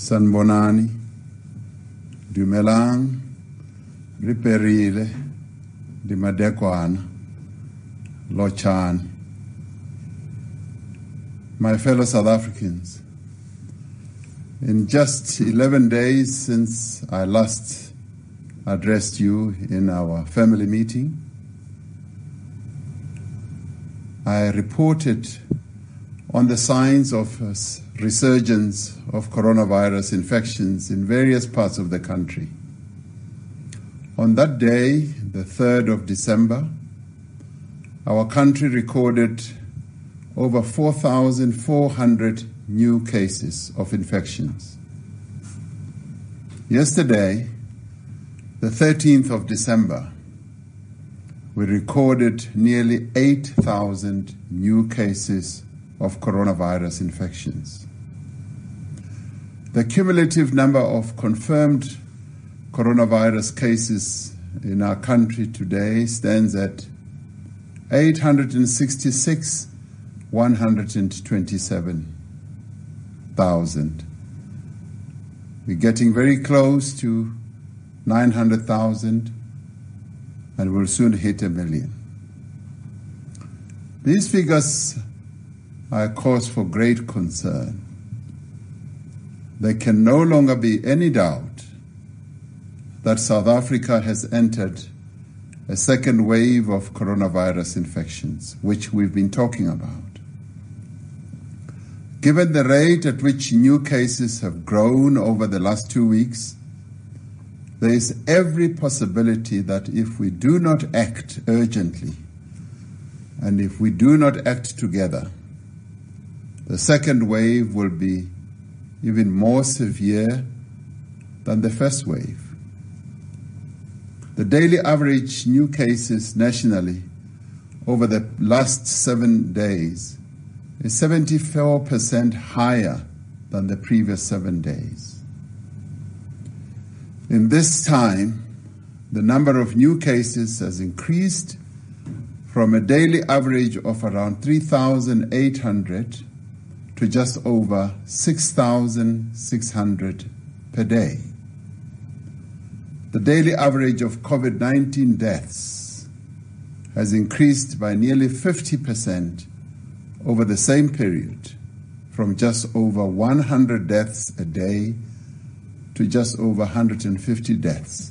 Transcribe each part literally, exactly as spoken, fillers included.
Sanbonani, Dumelang, Riperile, Dimadekwana, Lochan. My fellow South Africans, in just eleven days since I last addressed you in our family meeting, I reported on the signs of a resurgence of coronavirus infections in various parts of the country. On that day, the third of December, our country recorded over four thousand four hundred new cases of infections. Yesterday, the thirteenth of December, we recorded nearly eight thousand new cases of coronavirus infections. The cumulative number of confirmed coronavirus cases in our country today stands at eight hundred sixty-six thousand one hundred twenty-seven. We're getting very close to nine hundred thousand and will soon hit a million. These figures are a cause for great concern. There can no longer be any doubt that South Africa has entered a second wave of coronavirus infections, which we've been talking about. Given the rate at which new cases have grown over the last two weeks, there is every possibility that if we do not act urgently, and if we do not act together, the second wave will be even more severe than the first wave. The daily average new cases nationally over the last seven days is seventy-four percent higher than the previous seven days. In this time, the number of new cases has increased from a daily average of around three thousand eight hundred to just over six thousand six hundred per day. The daily average of COVID nineteen deaths has increased by nearly fifty percent over the same period, from just over one hundred deaths a day to just over one hundred fifty deaths.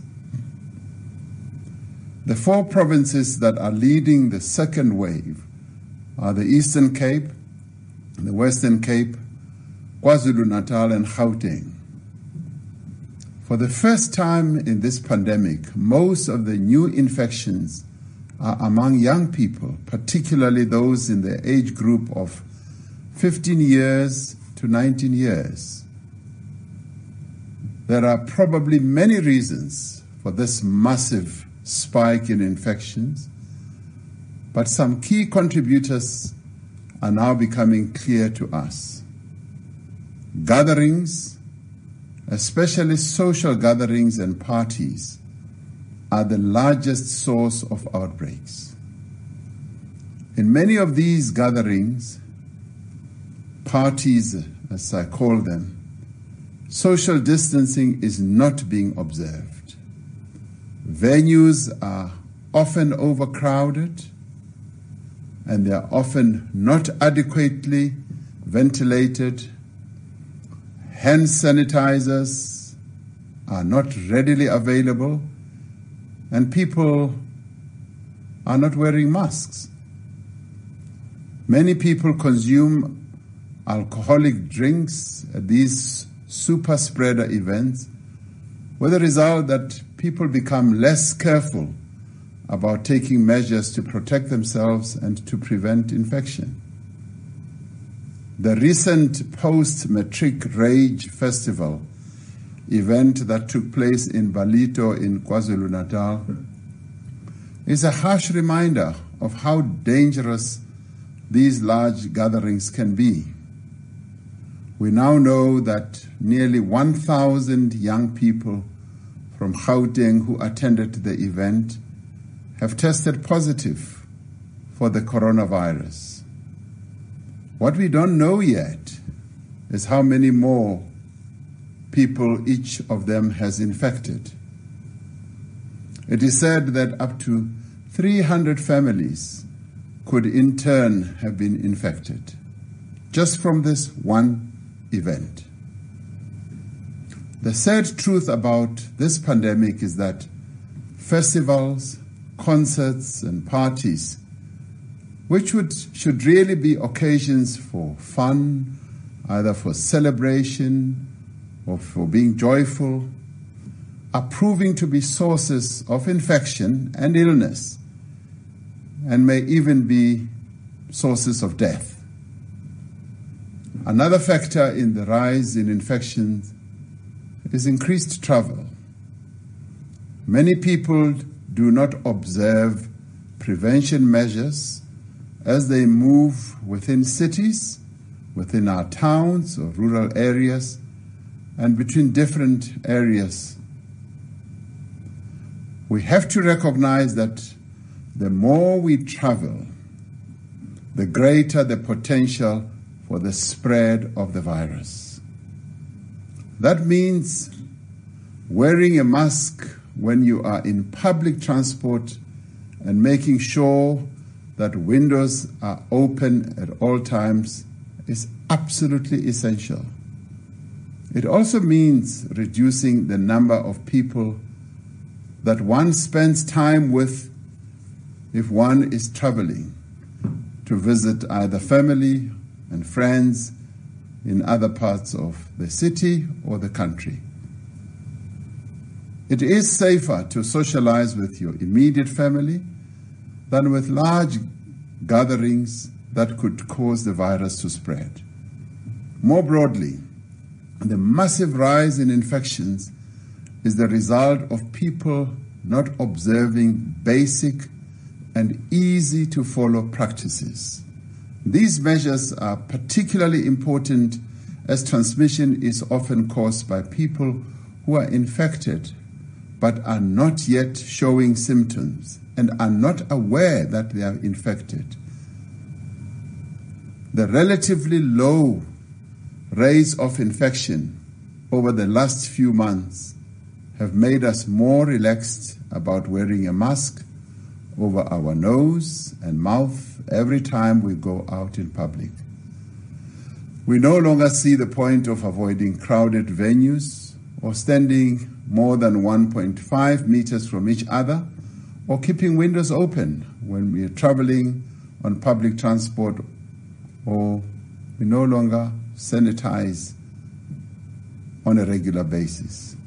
The four provinces that are leading the second wave are the Eastern Cape, the Western Cape, KwaZulu-Natal, and Gauteng. For the first time in this pandemic, most of the new infections are among young people, particularly those in the age group of fifteen years to nineteen years. There are probably many reasons for this massive spike in infections, but some key contributors are now becoming clear to us. Gatherings, especially social gatherings and parties, are the largest source of outbreaks. In many of these gatherings, parties as I call them, social distancing is not being observed. Venues are often overcrowded, and they are often not adequately ventilated. Hand sanitizers are not readily available, and people are not wearing masks. Many people consume alcoholic drinks at these super spreader events, with the result that people become less careful about taking measures to protect themselves and to prevent infection. The recent post-matric Rage Festival event that took place in Ballito in KwaZulu-Natal is a harsh reminder of how dangerous these large gatherings can be. We now know that nearly one thousand young people from Gauteng who attended the event have tested positive for the coronavirus. What we don't know yet is how many more people each of them has infected. It is said that up to three hundred families could in turn have been infected just from this one event. The sad truth about this pandemic is that festivals, concerts, and parties, which would, should really be occasions for fun, either for celebration or for being joyful, are proving to be sources of infection and illness, and may even be sources of death. Another factor in the rise in infections is increased travel. Many people do not observe prevention measures as they move within cities, within our towns or rural areas, and between different areas. We have to recognize that the more we travel, the greater the potential for the spread of the virus. That means wearing a mask when you are in public transport and making sure that windows are open at all times is absolutely essential. It also means reducing the number of people that one spends time with if one is traveling to visit either family and friends in other parts of the city or the country. It is safer to socialize with your immediate family than with large gatherings that could cause the virus to spread. More broadly, the massive rise in infections is the result of people not observing basic and easy to follow practices. These measures are particularly important as transmission is often caused by people who are infected but are not yet showing symptoms and are not aware that they are infected. The relatively low rates of infection over the last few months have made us more relaxed about wearing a mask over our nose and mouth every time we go out in public. We no longer see the point of avoiding crowded venues or standing more than one point five meters from each other or keeping windows open when we are traveling on public transport, or we no longer sanitize on a regular basis.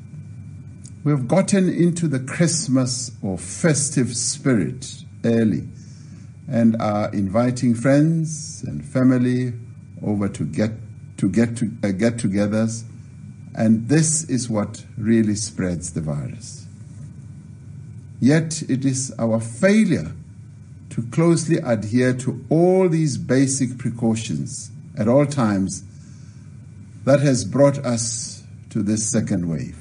We've gotten into the Christmas or festive spirit early and are inviting friends and family over to get to get to uh, get-togethers, and this is what really spreads the virus. Yet it is our failure to closely adhere to all these basic precautions at all times that has brought us to this second wave.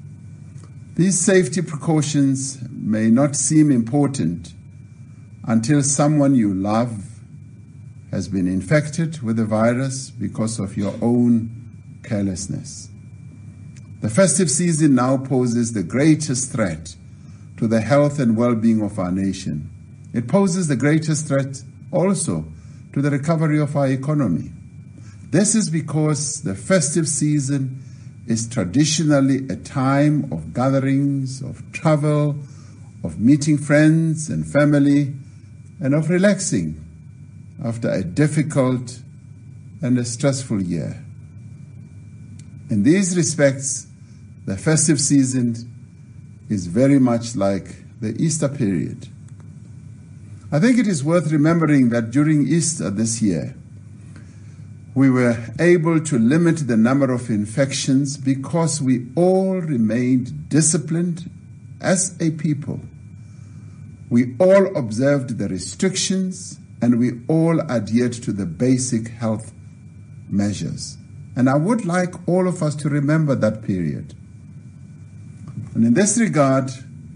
These safety precautions may not seem important until someone you love has been infected with the virus because of your own carelessness. The festive season now poses the greatest threat to the health and well-being of our nation. It poses the greatest threat also to the recovery of our economy. This is because the festive season is traditionally a time of gatherings, of travel, of meeting friends and family, and of relaxing after a difficult and a stressful year. In these respects, the festive season is very much like the Easter period. I think it is worth remembering that during Easter this year, we were able to limit the number of infections because we all remained disciplined as a people. We all observed the restrictions and we all adhered to the basic health measures. And I would like all of us to remember that period. And in this regard,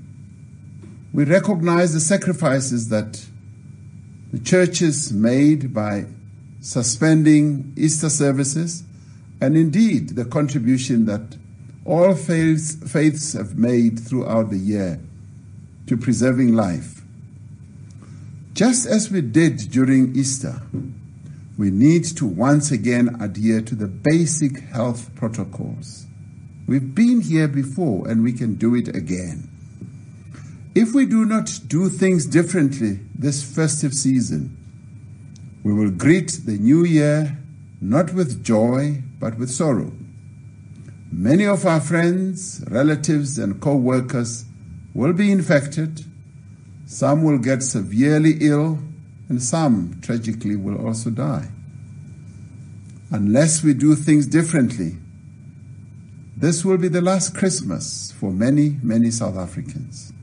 we recognize the sacrifices that the churches made by suspending Easter services and indeed the contribution that all faiths, faiths have made throughout the year to preserving life. Just as we did during Easter, we need to once again adhere to the basic health protocols. We've been here before and we can do it again. If we do not do things differently this festive season, we will greet the new year not with joy, but with sorrow. Many of our friends, relatives, and co-workers will be infected. Some will get severely ill, and some, tragically, will also die. Unless we do things differently, this will be the last Christmas for many, many South Africans.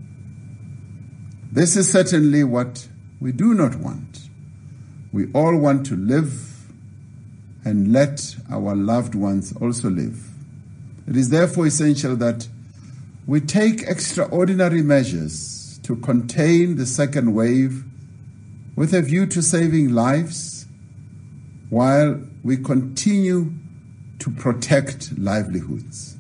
This is certainly what we do not want. We all want to live and let our loved ones also live. It is therefore essential that we take extraordinary measures to contain the second wave with a view to saving lives while we continue to protect livelihoods.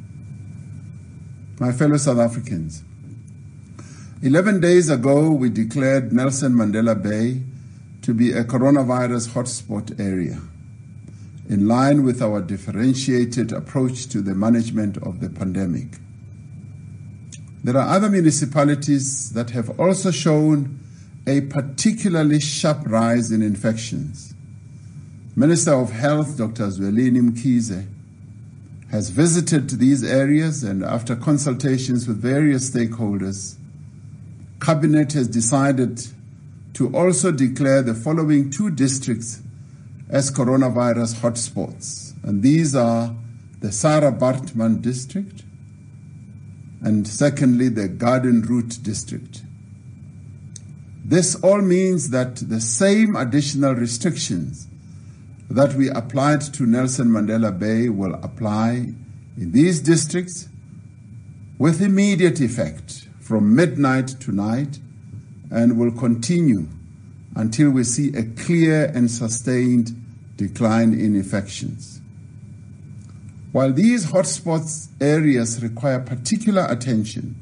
My fellow South Africans, eleven days ago we declared Nelson Mandela Bay to be a coronavirus hotspot area, in line with our differentiated approach to the management of the pandemic. There are other municipalities that have also shown a particularly sharp rise in infections. Minister of Health, Doctor Zwelini Mkhize, has visited these areas, and after consultations with various stakeholders, Cabinet has decided to also declare the following two districts as coronavirus hotspots. And these are the Sarah Baartman district and secondly the Garden Route district. This all means that the same additional restrictions that we applied to Nelson Mandela Bay will apply in these districts with immediate effect from midnight tonight and will continue until we see a clear and sustained decline in infections. While these hotspots areas require particular attention,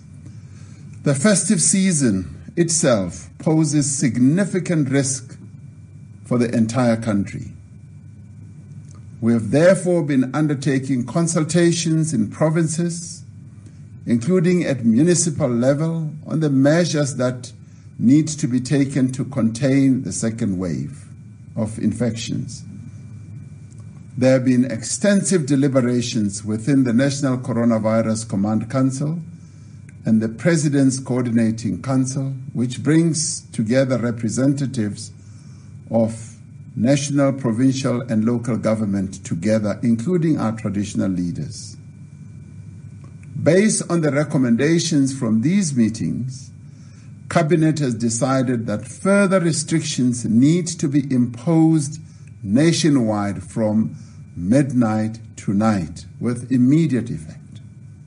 the festive season itself poses significant risk for the entire country. We have therefore been undertaking consultations in provinces, including at municipal level, on the measures that need to be taken to contain the second wave of infections. There have been extensive deliberations within the National Coronavirus Command Council and the President's Coordinating Council, which brings together representatives of national, provincial, and local government together, including our traditional leaders. Based on the recommendations from these meetings, Cabinet has decided that further restrictions need to be imposed nationwide from midnight tonight with immediate effect.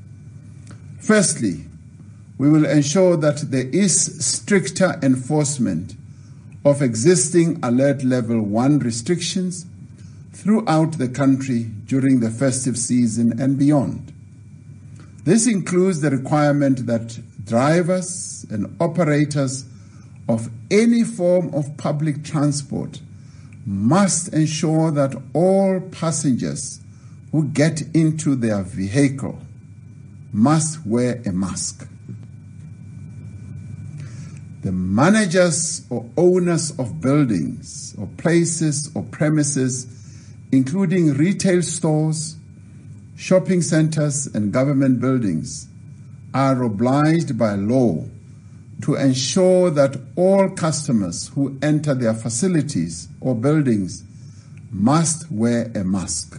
Firstly, we will ensure that there is stricter enforcement of existing alert level one restrictions throughout the country during the festive season and beyond. This includes the requirement that drivers and operators of any form of public transport must ensure that all passengers who get into their vehicle must wear a mask. The managers or owners of buildings or places or premises, including retail stores, shopping centers, and government buildings, are obliged by law to ensure that all customers who enter their facilities or buildings must wear a mask.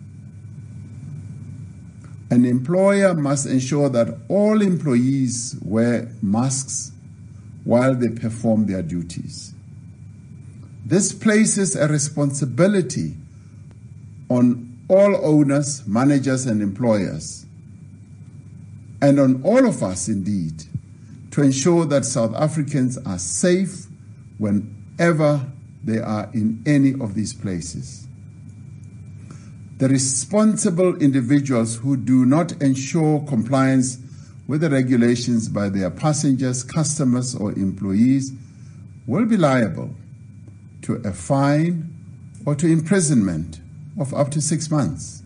An employer must ensure that all employees wear masks while they perform their duties. This places a responsibility on all owners, managers, and employers, and on all of us indeed, to ensure that South Africans are safe whenever they are in any of these places. the responsible individuals who do not ensure compliance with the regulations by their passengers, customers, or employees will be liable to a fine or to imprisonment of up to six months.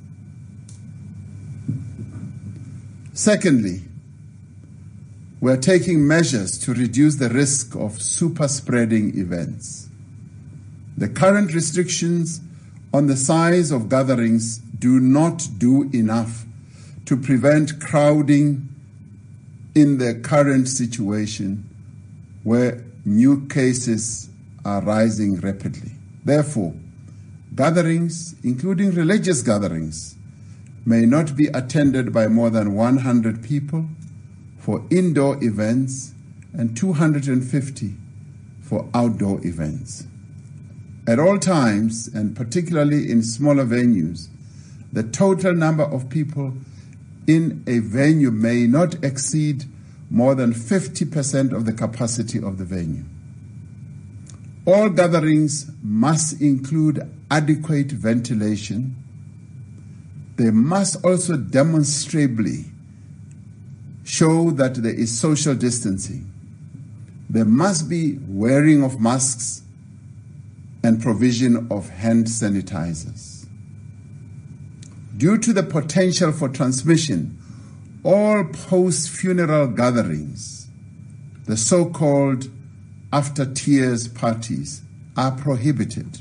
Secondly, we are taking measures to reduce the risk of super spreading events. The current restrictions on the size of gatherings do not do enough to prevent crowding in the current situation where new cases are rising rapidly. Therefore, gatherings, including religious gatherings, may not be attended by more than one hundred people for indoor events and two hundred fifty for outdoor events. At all times, and particularly in smaller venues, the total number of people in a venue may not exceed more than fifty percent of the capacity of the venue. All gatherings must include adequate ventilation. They must also demonstrably show that there is social distancing. There must be wearing of masks and provision of hand sanitizers. Due to the potential for transmission, all post-funeral gatherings, the so-called after-tears parties, are prohibited.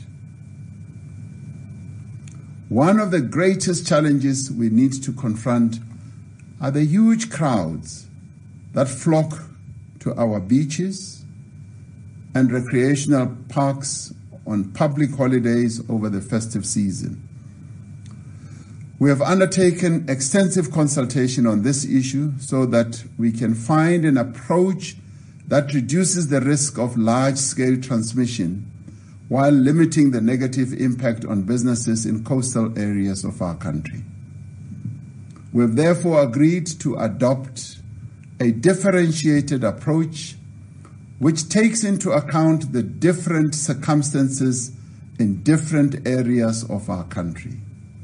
One of the greatest challenges we need to confront are the huge crowds that flock to our beaches and recreational parks on public holidays over the festive season. We have undertaken extensive consultation on this issue so that we can find an approach that reduces the risk of large-scale transmission while limiting the negative impact on businesses in coastal areas of our country. We have therefore agreed to adopt a differentiated approach which takes into account the different circumstances in different areas of our country.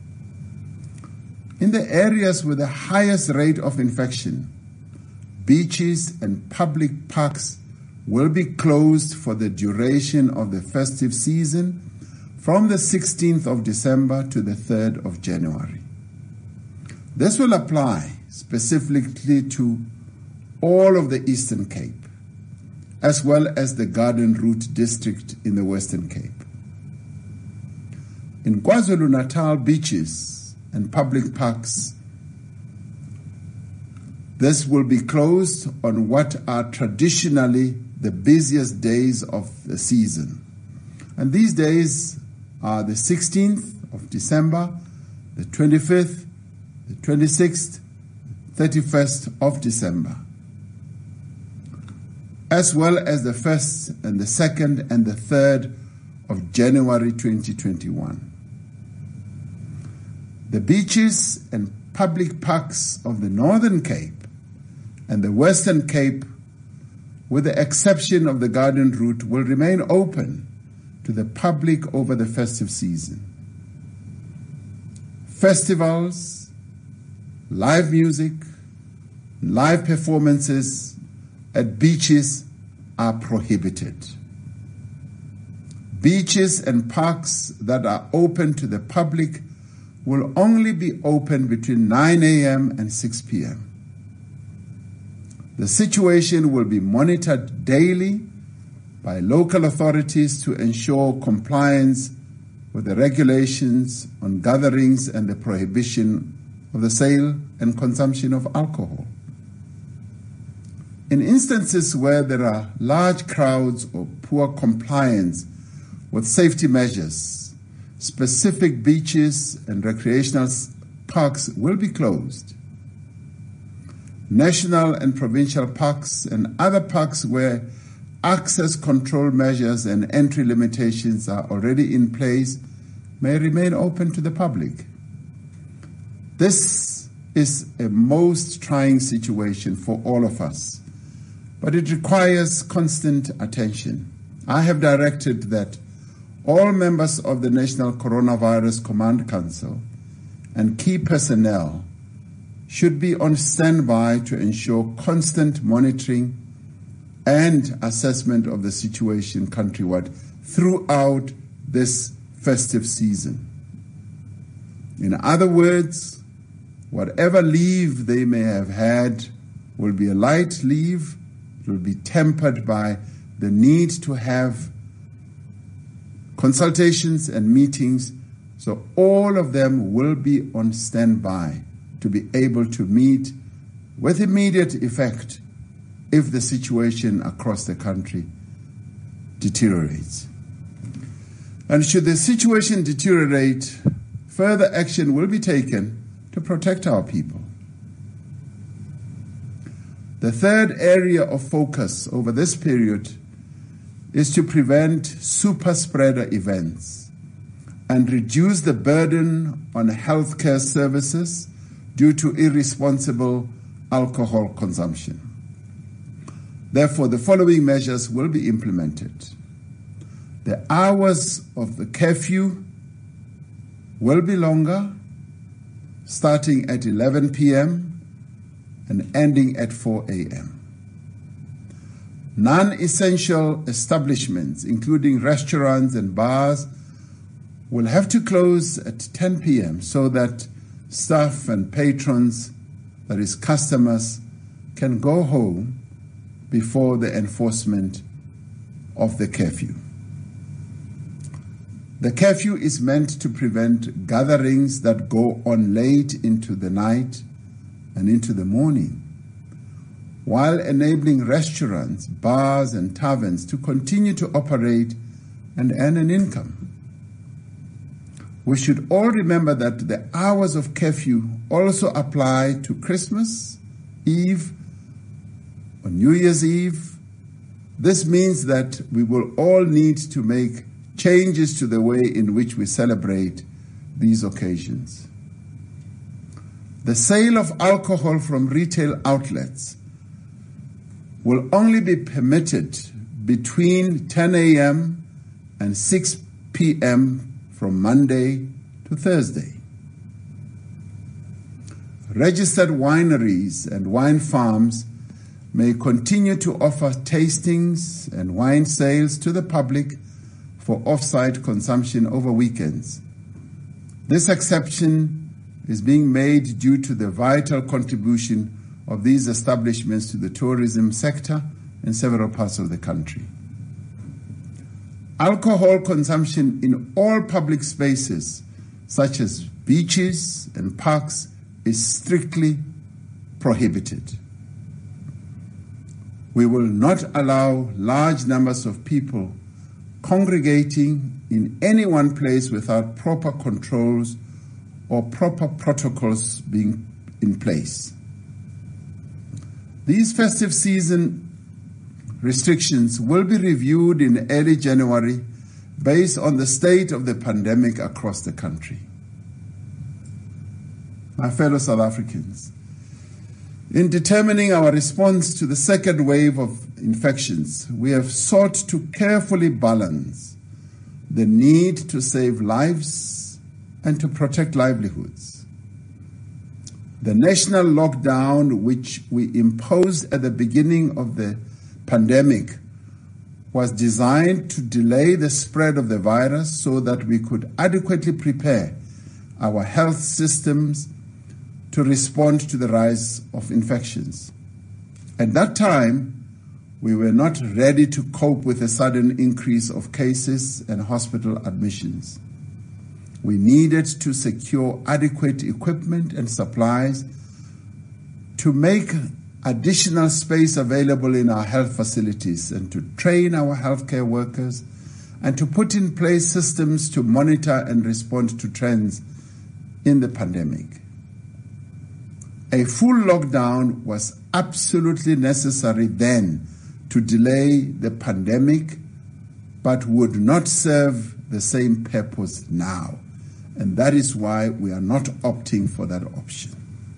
In the areas with the highest rate of infection, beaches and public parks will be closed for the duration of the festive season from the sixteenth of December to the third of January. This will apply specifically to all of the Eastern Cape, as well as the Garden Route district in the Western Cape. In KwaZulu-Natal beaches and public parks, this will be closed on what are traditionally the busiest days of the season. And these days are the sixteenth of December, the twenty-fifth, the twenty-sixth, thirty-first of December, as well as the first and the second and the third of January twenty twenty-one. The beaches and public parks of the Northern Cape and the Western Cape, with the exception of the Garden Route, will remain open to the public over the festive season. Festivals, live music, live performances at beaches are prohibited. Beaches and parks that are open to the public will only be open between nine a.m. and six p.m. The situation will be monitored daily by local authorities to ensure compliance with the regulations on gatherings and the prohibition of the sale and consumption of alcohol. In instances where there are large crowds or poor compliance with safety measures, specific beaches and recreational parks will be closed. National and provincial parks and other parks where access control measures and entry limitations are already in place may remain open to the public. This is a most trying situation for all of us, but it requires constant attention. I have directed that all members of the National Coronavirus Command Council and key personnel should be on standby to ensure constant monitoring and assessment of the situation countrywide throughout this festive season. In other words, whatever leave they may have had will be a light leave. It will be tempered by the need to have consultations and meetings, so all of them will be on standby to be able to meet with immediate effect if the situation across the country deteriorates. And should the situation deteriorate, further action will be taken to protect our people. The third area of focus over this period is to prevent super spreader events and reduce the burden on healthcare services due to irresponsible alcohol consumption. Therefore, the following measures will be implemented. The hours of the curfew will be longer, starting at eleven p.m. and ending at four a.m. Non-essential establishments, including restaurants and bars, will have to close at ten p.m. so that staff and patrons, that is customers, can go home before the enforcement of the curfew. The curfew is meant to prevent gatherings that go on late into the night and into the morning, while enabling restaurants, bars, and taverns to continue to operate and earn an income. We should all remember that the hours of curfew also apply to Christmas Eve, on New Year's Eve. This means that we will all need to make changes to the way in which we celebrate these occasions. The sale of alcohol from retail outlets will only be permitted between ten a.m. and six p.m. from Monday to Thursday. Registered wineries and wine farms may continue to offer tastings and wine sales to the public for off-site consumption over weekends. This exception is being made due to the vital contribution of these establishments to the tourism sector in several parts of the country. Alcohol consumption in all public spaces, such as beaches and parks, is strictly prohibited. We will not allow large numbers of people congregating in any one place without proper controls or proper protocols being in place. These festive season restrictions will be reviewed in early January based on the state of the pandemic across the country. My fellow South Africans, in determining our response to the second wave of infections, we have sought to carefully balance the need to save lives and to protect livelihoods. The national lockdown, which we imposed at the beginning of the pandemic, was designed to delay the spread of the virus so that we could adequately prepare our health systems to respond to the rise of infections. At that time, we were not ready to cope with a sudden increase of cases and hospital admissions. We needed to secure adequate equipment and supplies to make additional space available in our health facilities and to train our healthcare workers and to put in place systems to monitor and respond to trends in the pandemic. A full lockdown was absolutely necessary then to delay the pandemic, but would not serve the same purpose now. And that is why we are not opting for that option.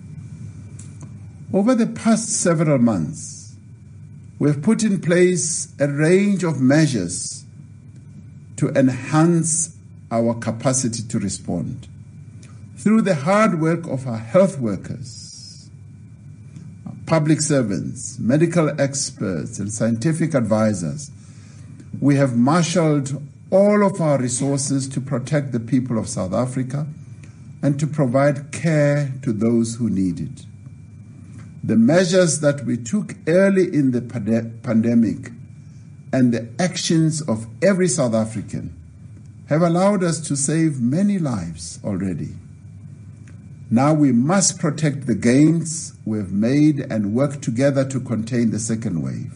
Over the past several months, we have put in place a range of measures to enhance our capacity to respond. Through the hard work of our health workers, our public servants, medical experts, and scientific advisors, we have marshaled all of our resources to protect the people of South Africa and to provide care to those who need it. The measures that we took early in the pande- pandemic and the actions of every South African have allowed us to save many lives already. Now we must protect the gains we've made and work together to contain the second wave.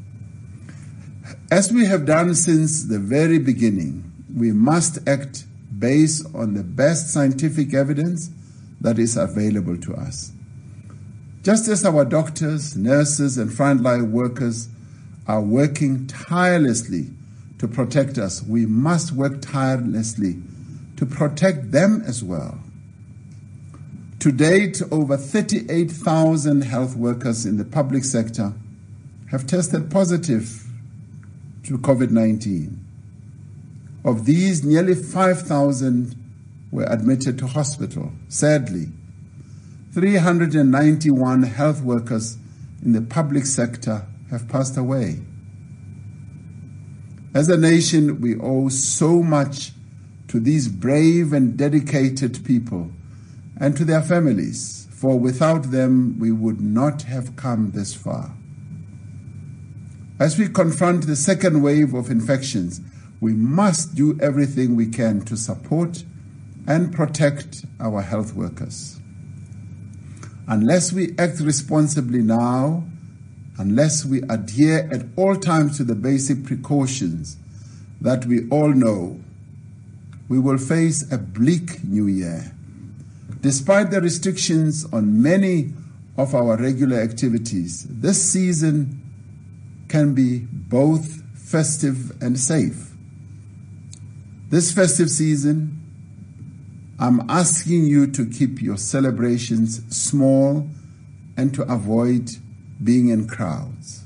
As we have done since the very beginning, we must act based on the best scientific evidence that is available to us. Just as our doctors, nurses, and frontline workers are working tirelessly to protect us, we must work tirelessly to protect them as well. To date, over thirty-eight thousand health workers in the public sector have tested positive to COVID nineteen. Of these, nearly five thousand were admitted to hospital. Sadly, three hundred ninety-one health workers in the public sector have passed away. As a nation, we owe so much to these brave and dedicated people and to their families, for without them we would not have come this far. As we confront the second wave of infections, we must do everything we can to support and protect our health workers. Unless we act responsibly now, unless we adhere at all times to the basic precautions that we all know, we will face a bleak new year. Despite the restrictions on many of our regular activities, this season can be both festive and safe. This festive season, I'm asking you to keep your celebrations small and to avoid being in crowds.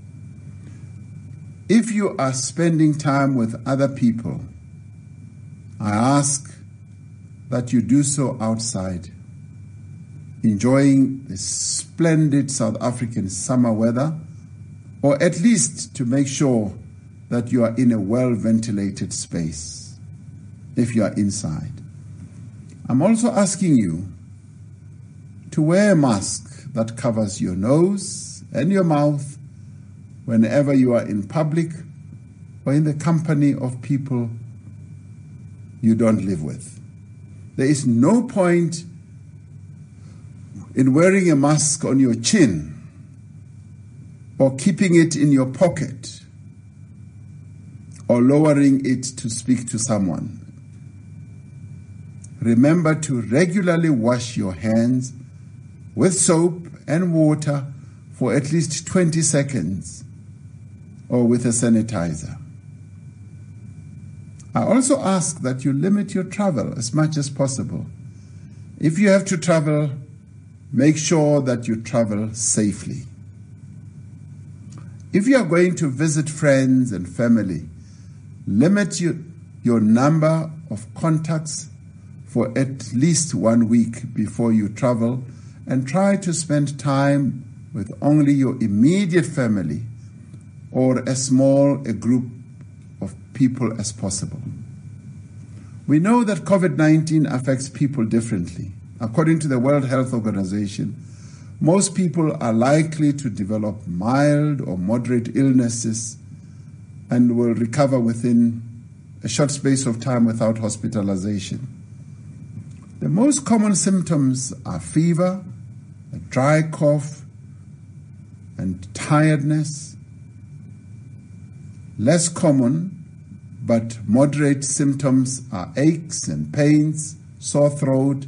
If you are spending time with other people, I ask that you do so outside, enjoying the splendid South African summer weather, or at least to make sure that you are in a well-ventilated space if you are inside. I'm also asking you to wear a mask that covers your nose and your mouth whenever you are in public or in the company of people you don't live with. There is no point in wearing a mask on your chin or keeping it in your pocket or lowering it to speak to someone. Remember to regularly wash your hands with soap and water for at least twenty seconds or with a sanitizer. I also ask that you limit your travel as much as possible. If you have to travel, make sure that you travel safely. If you are going to visit friends and family, limit your, your number of contacts for at least one week before you travel, and try to spend time with only your immediate family or as small a group of people as possible. We know that COVID nineteen affects people differently. According to the World Health Organization, most people are likely to develop mild or moderate illnesses and will recover within a short space of time without hospitalization. The most common symptoms are fever, a dry cough, and tiredness. Less common but moderate symptoms are aches and pains, sore throat,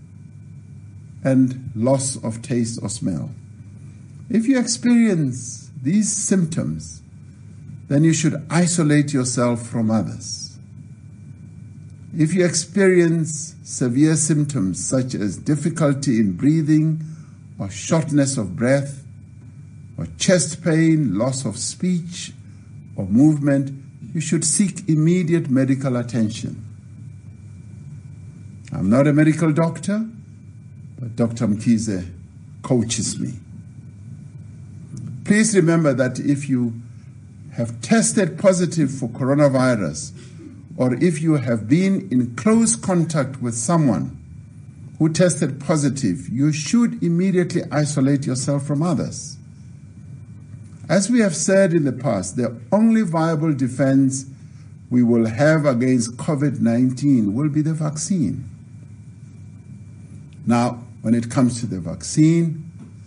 and loss of taste or smell. If you experience these symptoms, then you should isolate yourself from others. If you experience severe symptoms such as difficulty in breathing or shortness of breath or chest pain, loss of speech or movement, you should seek immediate medical attention. I'm not a medical doctor, but Doctor Mkhize coaches me. Please remember that if you have tested positive for coronavirus, or if you have been in close contact with someone who tested positive, you should immediately isolate yourself from others. As we have said in the past, the only viable defense we will have against COVID nineteen will be the vaccine. Now, when it comes to the vaccine,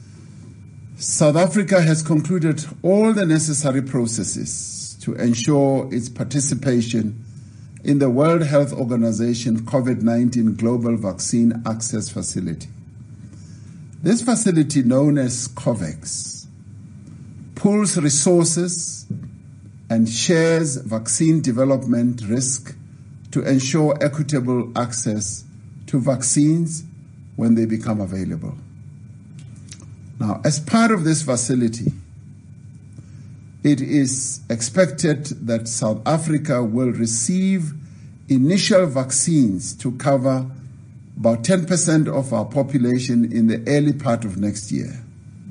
South Africa has concluded all the necessary processes to ensure its participation in the World Health Organization COVID nineteen Global Vaccine Access Facility. This facility, known as COVAX, pools resources and shares vaccine development risk to ensure equitable access to vaccines when they become available. Now, as part of this facility, it is expected that South Africa will receive initial vaccines to cover about ten percent of our population in the early part of next year.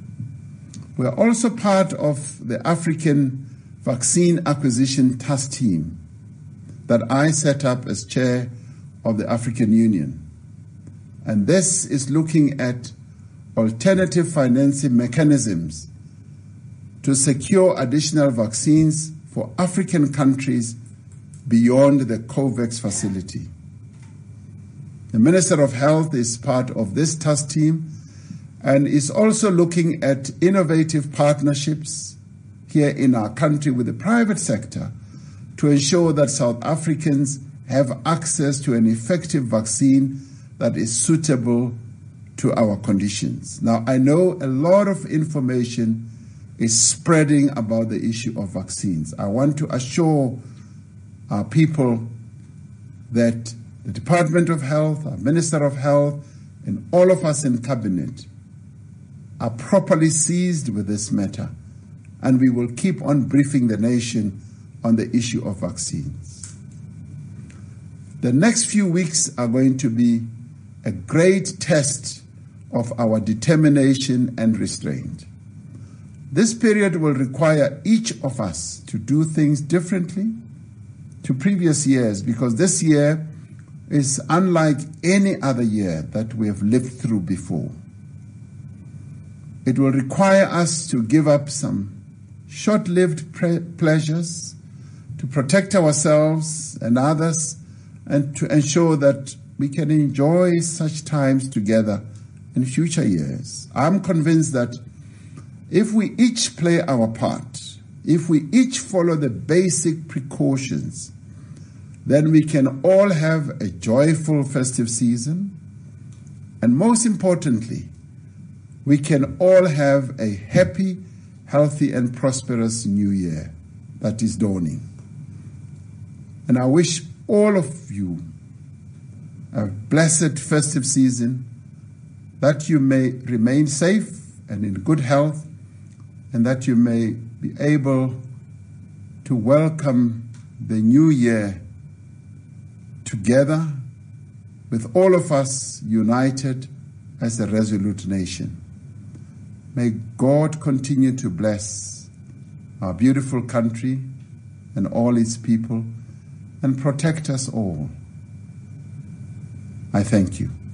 We are also part of the African Vaccine Acquisition Task Team that I set up as chair of the African Union. And this is looking at alternative financing mechanisms to secure additional vaccines for African countries beyond the COVAX facility. The Minister of Health is part of this task team and is also looking at innovative partnerships here in our country with the private sector to ensure that South Africans have access to an effective vaccine that is suitable to our conditions. Now, I know a lot of information is spreading about the issue of vaccines. I want to assure our people that the Department of Health, our Minister of Health, and all of us in Cabinet are properly seized with this matter, and we will keep on briefing the nation on the issue of vaccines. The next few weeks are going to be a great test of our determination and restraint. This period will require each of us to do things differently to previous years, because this year is unlike any other year that we have lived through before. It will require us to give up some short-lived pre- pleasures, to protect ourselves and others, and to ensure that we can enjoy such times together in future years. I'm convinced that if we each play our part, if we each follow the basic precautions, then we can all have a joyful festive season, and most importantly, we can all have a happy, healthy, and prosperous new year that is dawning. And I wish all of you a blessed festive season, that you may remain safe and in good health, and that you may be able to welcome the new year together with all of us united as a resolute nation. May God continue to bless our beautiful country and all its people and protect us all. I thank you.